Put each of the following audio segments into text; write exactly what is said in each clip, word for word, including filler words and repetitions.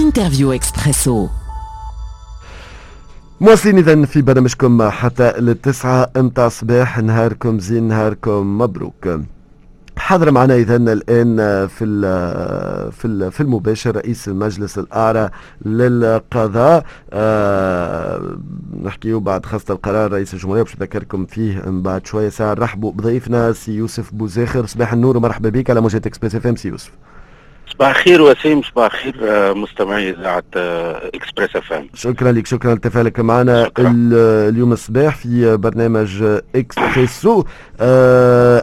انترفيو اكسبريسو. مواصلين إذن في برنامجكم حتى للتسعة متاع الصباح. نهاركم زين، نهاركم مبروك. حاضر معنا إذن الآن في في في المباشر رئيس المجلس الأعلى للقضاء. أه نحكيو بعد خاصة القرار رئيس الجمهورية باش نذكركم فيه من بعد شوية ساعة. نرحبوا بضيفنا سي يوسف بوزاخر. صباح النور ومرحبا بك على موجات اكسبريس اف ام سي يوسف. صباح الخير وسيم، صباح الخير مستمعي اذاعه اكسبريس اف ام. شكرا لك، شكرا لتفاعلك معنا اليوم الصباح في برنامج اكسبريسو. آه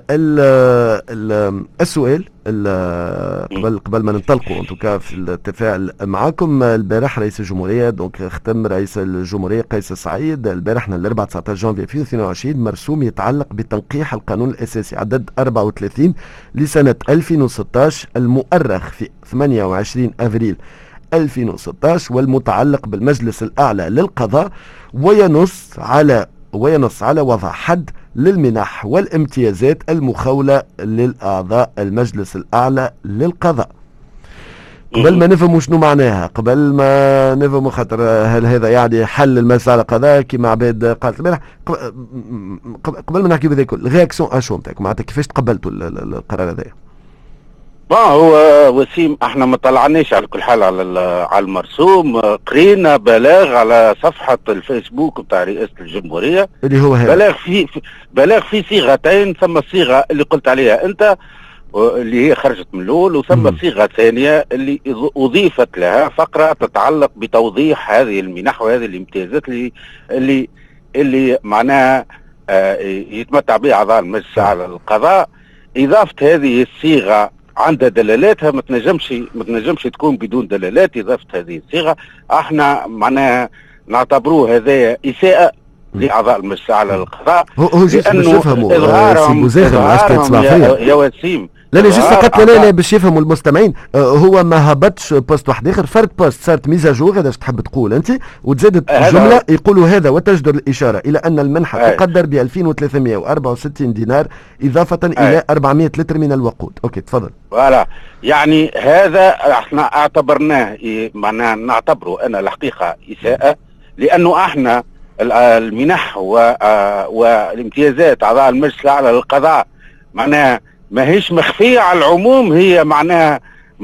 السؤال قبل قبل ما ننطلقوا انتوكا في التفاعل معكم. البارح رئيس الجمهوريه دونك ختم رئيس الجمهوريه قيس سعيد البارح الاربعاء تسعة عشر جانفي ألفين واثنين وعشرين مرسوم يتعلق بتنقيح القانون الاساسي عدد أربعة وثلاثين لسنه ألفين وستة عشر المؤرخ في ثمانية وعشرين افريل ألفين وستة عشر والمتعلق بالمجلس الاعلى للقضاء، وينص على وينص على وضع حد للمنح والامتيازات المخولة للأعضاء المجلس الأعلى للقضاء. قبل ما نفهموا شنو معناها، قبل ما نفهموا خاطر هل هذا يعني حل المجلس الأعلى للقضاء كما عباد قالت البارح، قبل ما نحكي بهذا الكل الرياكسيون اشو نتاعكم معناتها كيفاش تقبلتوا القرار هذا؟ با هو وسيم احنا ما طلعناش على كل حال على على المرسوم، قرينا بلاغ على صفحه الفيسبوك بتاع رئاسه الجمهوريه اللي هو هذا بلاغ في بلاغ في صيغتين. ثم الصيغه اللي قلت عليها انت اللي هي خرجت من الاول، وثم صيغه ثانيه اللي اضيفت لها فقره تتعلق بتوضيح هذه المنح وهذه الامتيازات اللي اللي اللي معناها يتمتع بها اعضاء المجلس الاعلى للقضاء. اضافه هذه الصيغه عندها دلالاتها، ما تنجمش ما تنجمش تكون بدون دلالات. اضافه هذه الصيغه احنا معناها نعتبروه هذايا اساءه لاعضاء المجلس الاعلى للقضاء. هو هو جيست باش يفهموا اظهارهم يا وسيم. لا لا جيست فقط لا لا باش يفهموا المستمعين. هو ما هبطش بوست واحد اخر، فرد بوست صارت ميزاجور. هذا تحب تقول انت، وتزادت جمله يقولوا هذا وتجدر الاشاره الى ان المنحه أي. تقدر ب ألفين وثلاثمائة وأربعة وستين دينار اضافه أي. الى أربعمائة لتر من الوقود. اوكي تفضل. فوالا يعني هذا احنا اعتبرناه معناها نعتبره انا الحقيقه اساءه، لانه احنا المنح والامتيازات اعضاء المجلس الاعلى للقضاء معناها ما هيش مخفيه على العموم، هي معناها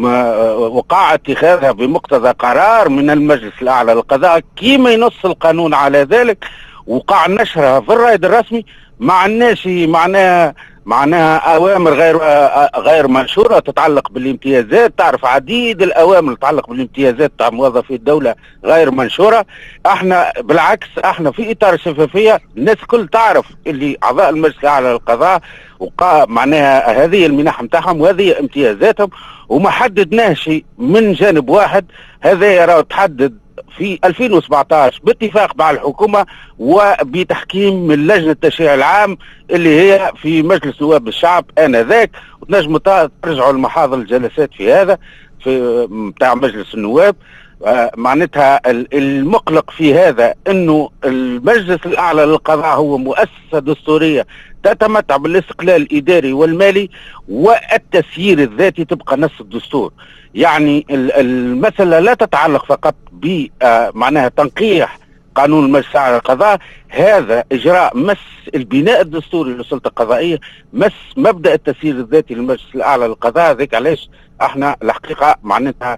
وقع اتخاذها بمقتضى قرار من المجلس الاعلى للقضاء كيما ينص القانون على ذلك، وقع نشرها في الرائد الرسمي. مع الناس معناها معناها اوامر غير غير منشوره تتعلق بالامتيازات. تعرف عديد الاوامر تتعلق بالامتيازات تاع موظفي الدوله غير منشوره. احنا بالعكس احنا في اطار الشفافيه، الناس الكل تعرف اللي اعضاء المجلس الاعلى للقضاء وقع معناها هذه المنح نتاعهم وهذه امتيازاتهم، وما حددناهش من جانب واحد. هذا يرى تحدد في ألفين وسبعة عشر باتفاق مع الحكومة وبتحكيم من لجنة التشريع العام اللي هي في مجلس نواب الشعب آنذاك، وتنجموا ترجعوا المحاضر الجلسات في هذا في بتاع مجلس النواب. معناتها المقلق في هذا انه المجلس الاعلى للقضاء هو مؤسسة دستورية تتمتع بالاستقلال الاداري والمالي والتسيير الذاتي طبق نص الدستور. يعني المسألة لا تتعلق فقط بمعناها تنقيح قانون المجلس الاعلى للقضاء، هذا اجراء مس البناء الدستوري للسلطة القضائية، مس مبدأ التسيير الذاتي للمجلس الاعلى للقضاء. هذيك علاش احنا الحقيقة معناتها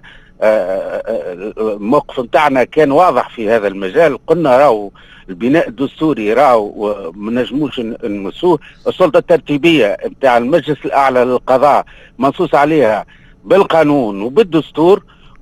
الموقف نتاعنا كان واضح في هذا المجال. قلنا راهو البناء الدستوري راهو ما نجموش نمسوه. السلطة الترتيبية نتاع المجلس الأعلى للقضاء منصوص عليها بالقانون وبالدستور،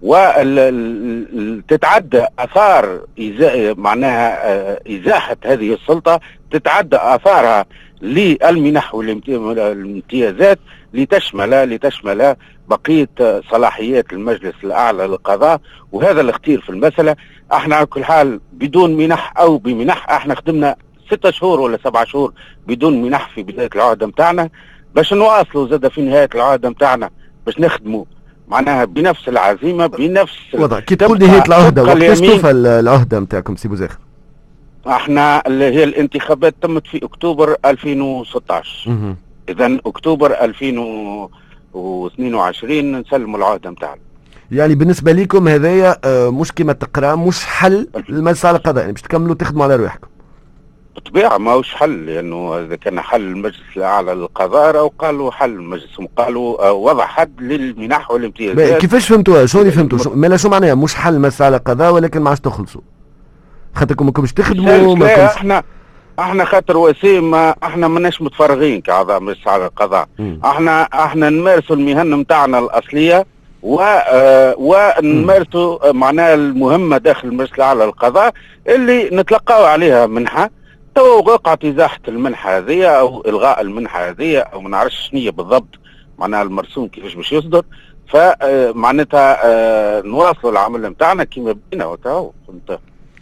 وتتعدى آثار معناها إزاحة هذه السلطة، تتعدى آثارها للمنح والامتيازات لتشمل لتشمل بقية صلاحيات المجلس الأعلى للقضاء. وهذا الاختيار في المسألة. احنا على كل حال بدون منح أو بمنح، احنا خدمنا ستة شهور ولا سبعة شهور بدون منح في بداية العهدة متاعنا باش نواصلوا زاد في نهاية العهدة متاعنا باش نخدموا معناها بنفس العزيمة بنفس الوضع. كي تقول نهاية العهدة وقتاش توفى العهدة متاعكم سي بوزاخر؟ احنا اللي هي الانتخابات تمت في اكتوبر ألفين وستة عشر، اذا اكتوبر ألفين واثنين وعشرين نسلموا العهدة متاعنا. يعني بالنسبه لكم هذايا مش كما تقرا مش حل للمجلس على القضاء، يعني باش تكملوا تخدموا على رواحكم. بالطبيعه ماهوش حل، لانه اذا كان حل المجلس الاعلى للقضاء او قالوا حل المجلس قالوا وضع حد للمنح والامتيازات. كيفاش فهمتوها؟ شو اللي فهمتوا؟ مالا شو معناها مش حل المجلس على القضاء ولكن ما عادش تخلصوا؟ خاطركم ماكمش تخدموا ما كنتش... احنا احنا خاطر وسيم احنا ماناش متفرغين كاعضاء مجلس على القضاء. م. احنا احنا نمارسوا المهنه نتاعنا الاصليه و آه ونمارسوا معناها المهمه داخل المجلس الاعلى للقضاء اللي نتلقاو عليها منحه. تو وقعت ازاحه المنحه هذه او الغاء المنحه هذه او ما نعرفش شنو بالضبط معناها المرسوم كيفاش باش يصدر، فمعناتها آه نواصلوا العمل نتاعنا كيما بدينا وتو. فهمت؟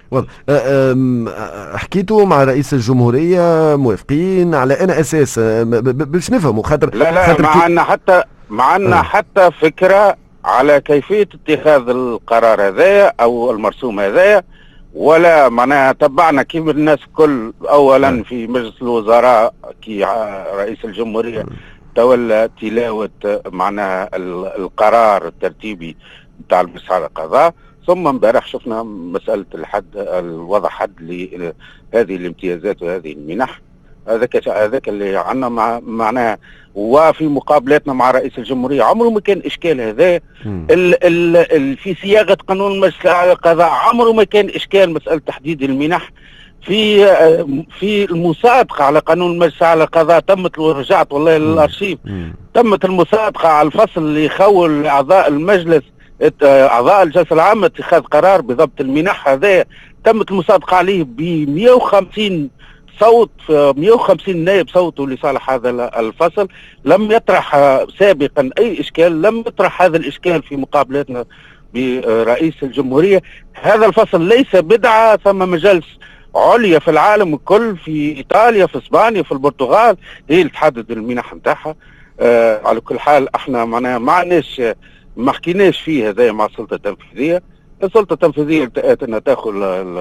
حكيتوا مع رئيس الجمهورية موافقين على أنا أساس باش نفهموا خاطر لا لا خاطر معنا حتى معنا آه. حتى فكرة على كيفية اتخاذ القرار هذايا أو المرسوم هذايا، ولا معناها تبعنا كيف الناس الكل أولا آه. في مجلس الوزراء كي رئيس الجمهورية تولى تلاوة معناها القرار الترتيبي بتاع المجلس على القضاء، ثم امبارح شفنا مسألة الحد الوضع حد لهذه الامتيازات وهذه المنح. هذاك هذاك اللي عندنا مع معناها، وفي مقابلاتنا مع رئيس الجمهورية عمره ما كان إشكال هذا. ال ال ال في صياغة قانون المجلس على القضاء عمره ما كان إشكال مسألة تحديد المنح. في في المصادقة على قانون المجلس على القضاء تمت، ورجعت والله للأرشيف، تمت المصادقة على الفصل اللي يخول أعضاء المجلس أعضاء الجلسة العامة اتخاذ قرار بضبط المنح. هذا تمت المصادقة عليه ب مئة وخمسين صوت، مئة وخمسين نائب صوتوا لصالح هذا الفصل. لم يطرح سابقا أي إشكال، لم يطرح هذا الإشكال في مقابلتنا برئيس الجمهورية. هذا الفصل ليس بدعة، ثم مجالس عليا في العالم الكل، في إيطاليا، في إسبانيا، في البرتغال، هي اللي تحدد المنح نتاعها. آه على كل حال احنا معناها ما عندناش ما حكيناش فيها زي مع السلطه التنفيذيه. السلطه التنفيذيه التقت انها تاخذ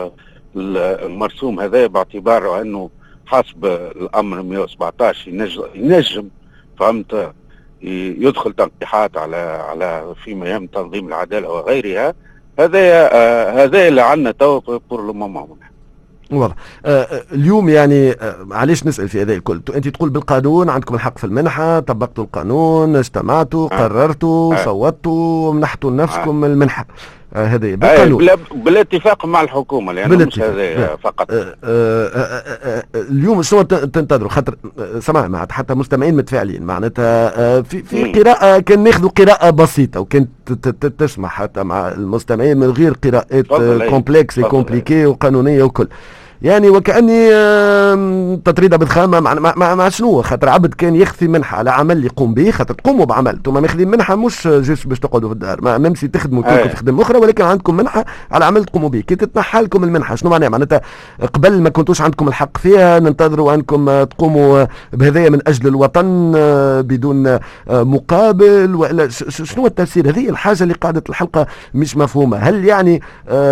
المرسوم هذا باعتباره انه حسب الامر مئة وسبعطاش ينجم, ينجم فهمت يدخل تنقيحات على على فيما يهم تنظيم العداله وغيرها. هذا آه هذا اللي عندنا تو بور لو مومون. واضح. آه اليوم يعني آه علاش نسال في هذا الكل؟ انت تقول بالقانون عندكم الحق في المنحه، طبقتوا القانون، اجتمعتوا، آه. قررتوا، آه. صوتوا، منحتوا لنفسكم آه. المنحه هذه بالقانون بلا بالاتفاق مع الحكومه، لانه مش هذا فقط. آه آه آه اليوم شنو تنتظروا؟ خاطر سمع مع حتى مستمعين متفاعلين معناتها آه في في م. قراءه كان ناخذوا قراءه بسيطه وكانت تسمح حتى مع المستمعين من غير قراءات كومبلكس كومبليكي وقانونيه وكل. يعني وكأني تطريده بالخامه مع, مع, مع شنو؟ خاطر عبد كان يخفي منحه على عمل يقوم به، خاطر تقوموا بعمل، انتم ماخذين منحه مش جيش باش تقعدوا في الدار، ما ممسي تخدموا كلكم في خدمه اخرى، ولكن عندكم منحه على عمل تقوموا به. كي تتنحى لكم المنحه شنو معناها؟ معناتها قبل ما كنتوش عندكم الحق فيها، ننتظروا انكم تقوموا بهذايا من اجل الوطن بدون مقابل، ولا شنو التفسير؟ هذه الحاجه اللي قاعده الحلقه مش مفهومه. هل يعني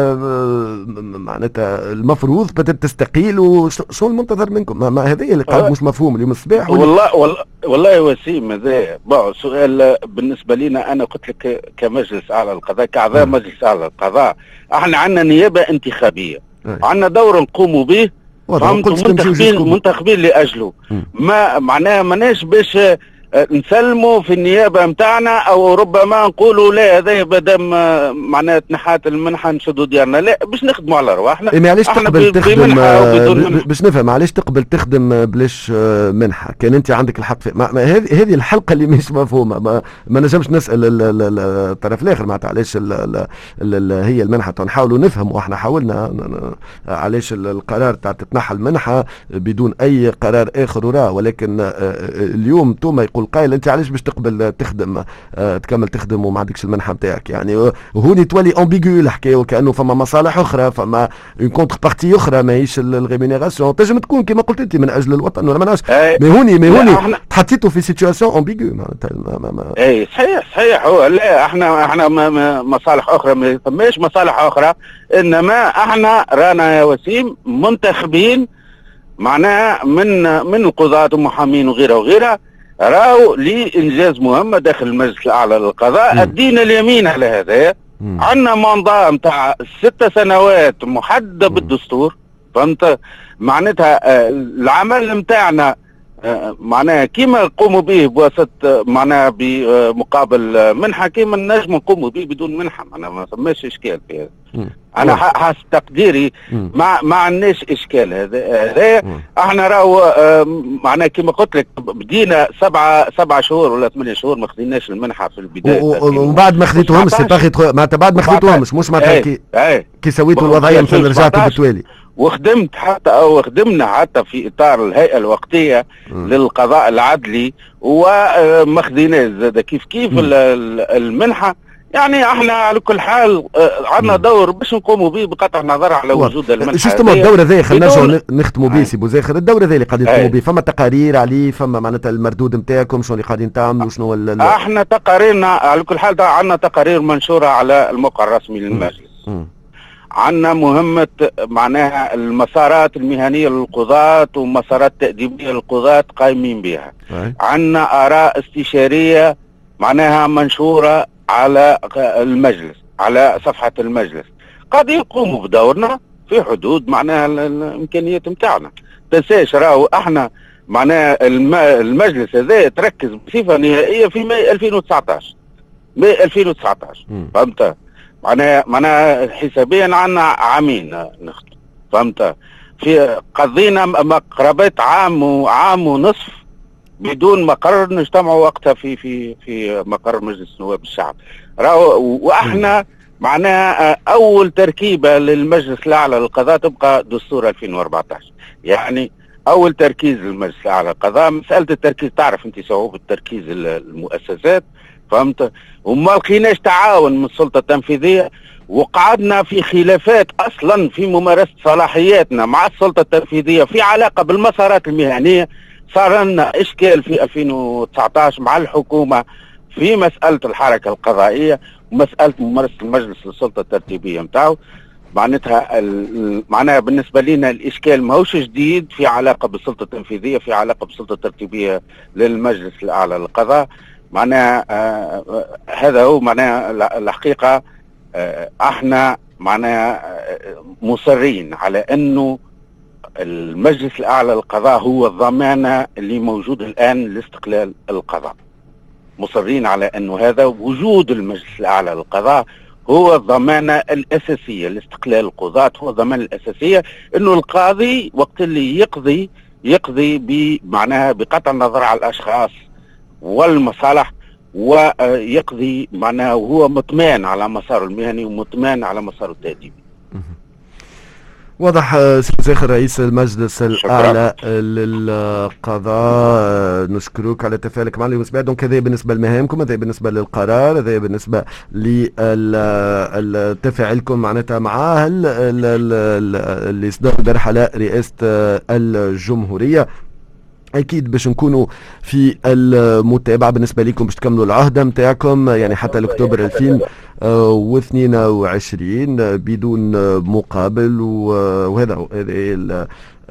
معناتها المفروض تستقيلوا؟ شو المنتظر منكم؟ ما هذه اللي قاعد مش مفهوم اليوم الصباح. والله والله والله يا وسيم هذا سؤال بالنسبه لنا. انا قلت لك كمجلس اعلى القضاء، كاعضاء مجلس اعلى القضاء، احنا عندنا نيابه انتخابيه، عندنا دور نقوموا به، منتخبين منتخبين لاجله. م. ما معناها ماناش باش نسلموا في النيابه نتاعنا او ربما نقولوا لا هذا مادام معناها تنحات المنحه نشدوا ديارنا، لا باش نخدموا على رواحنا. إيه علاش تقبل تخدم باش نفهم علاش تقبل تخدم بلاش منحه؟ كان انت عندك الحق في هذه هذه الحلقه اللي مش مفهومه. ما, ما نجمش نسال الطرف الاخر معناتها علاش هي المنحه، نحاولوا نفهم، واحنا حاولنا علاش القرار تاع تتنحى المنحه بدون اي قرار اخر وراه. ولكن اليوم توما يقول قايل انت علاش باش تقبل تخدم آه تكمل تخدم وما عندكش المنحه نتاعك؟ يعني هوني تولي امبيغو الحكايه، وكانه فما مصالح اخرى، فما اون كونتر بارتي اخرى ماهيش الريمونيراسيون. تنجم تكون كما قلت انت من اجل الوطن ولا ما نعرفش، مي هوني مي هوني تحطيتوا في سيتواسيون امبيغو معناتها. اي صحيح صحيح. هو لا احنا احنا مصالح اخرى ما فماش مصالح اخرى، انما احنا رانا يا وسيم منتخبين معناها من من القضاة والمحامين وغيرها وغيرها راهو لإنجاز مهمة داخل المجلس الأعلى للقضاء، أدينا اليمين على هذا. عندنا منظار نتاع ست سنوات محددة بالدستور، فهمت معناتها العمل نتاعنا معناها كيما نقوموا به بواسطة معناها بمقابل منحة، كيما نجم نقوموا به بدون منحة، معناها ما فماش إشكال في هذا. أنا حسب تقديري ما ما عندناش إشكال هذا. هذا احنا راهو معناها كيما قلت لك بدينا سبعة سبعة شهور ولا ثمانية شهور ما خذيناش المنحة في البداية، ومن بعد ما خذيتوهمش معناتها بعد ما خذيتوهمش مش معناتها كي كي سويتوا الوضعية مثلا رجعتوا بالتوالي. وخدمت حتى او خدمنا حتى في اطار الهيئه الوقتيه م. للقضاء العدلي وما خديناش زاد كيف كيف م. المنحه. يعني احنا على كل حال عندنا دور باش نقوموا به بقطع النظر على وجود المنحه. شو اسمه الدور هذا؟ خلينا نرجعوا نختموا به سي بوزاخر. الدور هذا اللي قاعدين تقوموا به فما تقارير عليه، فما معناتها المردود نتاعكم شنو اللي قاعدين تعملوا شنو ال... احنا تقاريرنا على كل حال عندنا تقارير منشوره على الموقع الرسمي للمجلس. م. عندنا مهمة معناها المسارات المهنية للقضاة ومسارات تأديبية للقضاة قايمين بها. عندنا آراء استشارية معناها منشورة على المجلس على صفحة المجلس، قد يقوموا بدورنا في حدود معناها الإمكانيات متاعنا. تنساش راهو احنا معناها المجلس هذا تركز بصفة نهائية في ماي ألفين وتسعطاش ماي ألفين وتسعطاش فهمت؟ معناها معناها حسابيا عندنا عامين نخدم، فهمت؟ في قضينا قرابة عام وعام ونصف بدون مقر نجتمعوا وقتها في في في مقر مجلس نواب الشعب. راهو واحنا معناها اول تركيبه للمجلس الاعلى للقضاء تبقى دستور ألفين وأربعطاش، يعني اول تركيز للمجلس الاعلى للقضاء. مساله التركيز تعرف انت صعوبه تركيز المؤسسات، فهمت؟ وما لقيناش تعاون من السلطه التنفيذيه، وقعدنا في خلافات اصلا في ممارسه صلاحياتنا مع السلطه التنفيذيه في علاقه بالمسارات المهنيه. صار لنا اشكال في ألفين وتسعطاش مع الحكومه في مساله الحركه القضائيه ومساله ممارسه المجلس للسلطه الترتيبيه نتاعو. معناتها معناها بالنسبه لنا الاشكال ماهوش جديد في علاقه بالسلطه التنفيذيه، في علاقه بالسلطه الترتيبيه للمجلس الاعلى للقضاء. معناها آه هذا هو معناها الحقيقه. آه احنا معناها مصرين على انه المجلس الاعلى للقضاء هو الضمانه اللي موجود الان لاستقلال القضاء. مصرين على انه هذا وجود المجلس الاعلى للقضاء هو الضمانه الاساسيه لاستقلال القضاة، هو الضمانه الاساسيه انه القاضي وقت اللي يقضي يقضي بمعناها بقطع النظر على الاشخاص والمصالح، ويقضي معناه وهو مطمئن على مساره المهني ومطمئن على مساره التأديبي. واضح. سي زاخر رئيس المجلس الاعلى للقضاء، نشكرك على تفاعلك معنا اليوم. دونك هذا بالنسبه لمهامكم، هذا بالنسبه للقرار، هذا بالنسبه لتفاعلكم معناتها مع اللي صدر البارحه على رئاسه الجمهوريه. اكيد باش نكونوا في المتابعه بالنسبه لكم باش تكملوا العهده نتاعكم يعني حتى لاكتوبر ألفين واثنين وعشرين بدون مقابل، وهذا هذا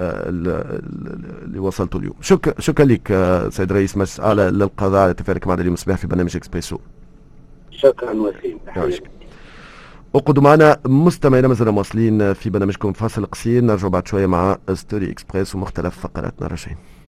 اللي وصلته اليوم. شكرا شكرا لك سيد رئيس مجلس الاعلى للقضاء على تفاعلك معنا اليوم الصباح في برنامج اكسبريسو. شكرا وسيم. وقعدوا معنا مستمعينا، مازلنا مواصلين في برنامجكم فاصل قصير، نرجع بعد شويه مع ستوري اكسبريس ومختلف فقراتنا. رجعين.